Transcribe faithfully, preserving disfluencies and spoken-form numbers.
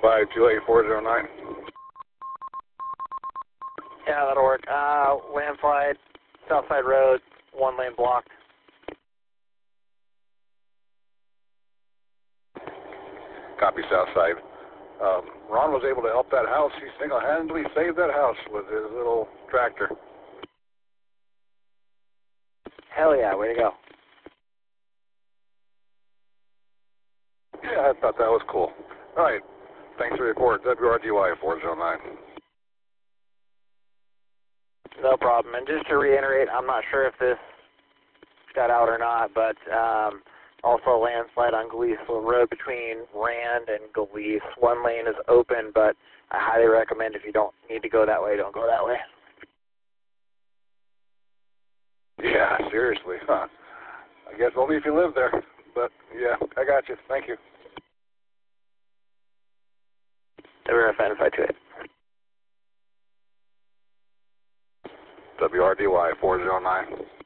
five two eight four zero nine. Yeah, that'll work. Uh, landslide, Southside Road, one lane blocked. Copy, Southside. Um, Ron was able to help that house. He single-handedly saved that house with his little tractor. Hell yeah, way to go. Yeah, I thought that was cool. All right. Thanks for your report. W R D Y four zero nine. No problem. And just to reiterate, I'm not sure if this got out or not, but um, also a landslide on Gleesville Road between Rand and Glees. One lane is open, but I highly recommend if you don't need to go that way, don't go that way. Yeah, seriously, huh? I guess only if you live there. But, yeah, I got you. Thank you. W R F N five two eight. W R D Y four zero nine.